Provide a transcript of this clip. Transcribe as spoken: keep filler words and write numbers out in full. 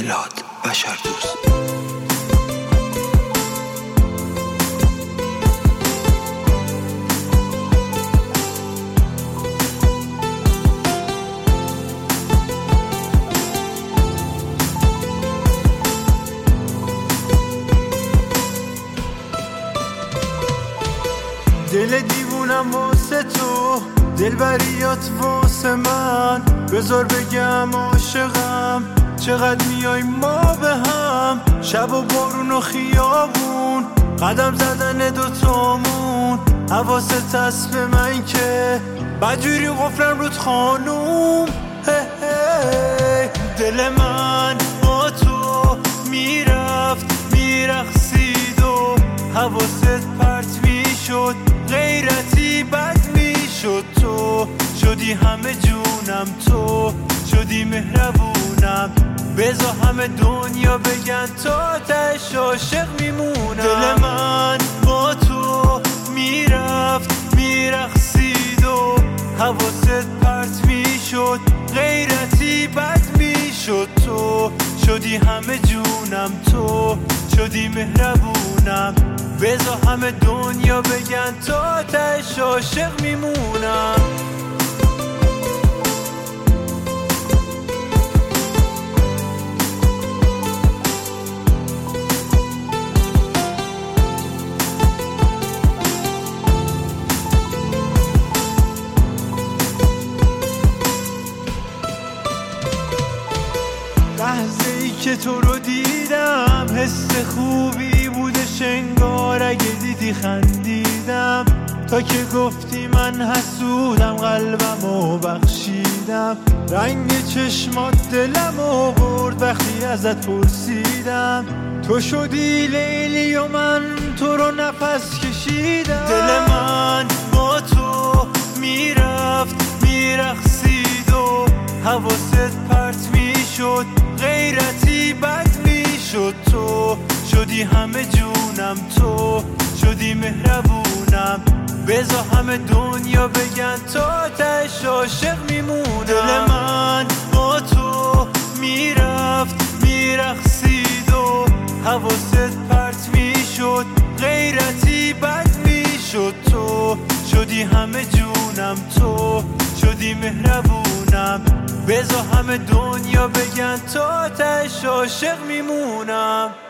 میلاد بشردوست. دل دیوونم واسه تو، دلبریات واسه من، بذار بگم عاشقم چقدر میای ما به هم. شب و بارون و خیابون، قدم زدن دوتامون، حواست هست به من که بدجوری قفلم رود خانوم. هی هی دل من با تو میرفت میرقصید و حواست پرت میشد، غیرتی بد میشد. تو شدی همه جونم، تو شدی مهربونم، بذار همه دنیا بگن تا تش عاشق میمونم. دل من با تو میرفت میرقصید و حواست پرت میشد، غیرتی بد میشد. تو شدی همه جونم، تو شدی مهربونم، بذار همه دنیا بگن تا تش عاشق میمونم. لحظه ای که تو رو دیدم حس خوبی بودش انگار، اگه دیدی خندیدم تا که گفتی من حسودم، قلبمو بخشیدم. رنگ چشمات دلمو برد وقتی ازت پرسیدم، تو شدی لیلی و من تو رو نفس کشیدم. دل من با تو میرفت میرقصید و حواست پرت میشد، غیرتی بد میشد. تو شدی همه جونم، تو شدی مهربونم، بذار همه دنیا بگن تا تش عاشق میمونم. دل من با تو میرفت میرقصید و حواست پرت میشد، غیرتی بد میشد. تو شدی همه جونم، تو شدی مهربونم، بذار همه دنیا بگن تا تش عاشق میمونم.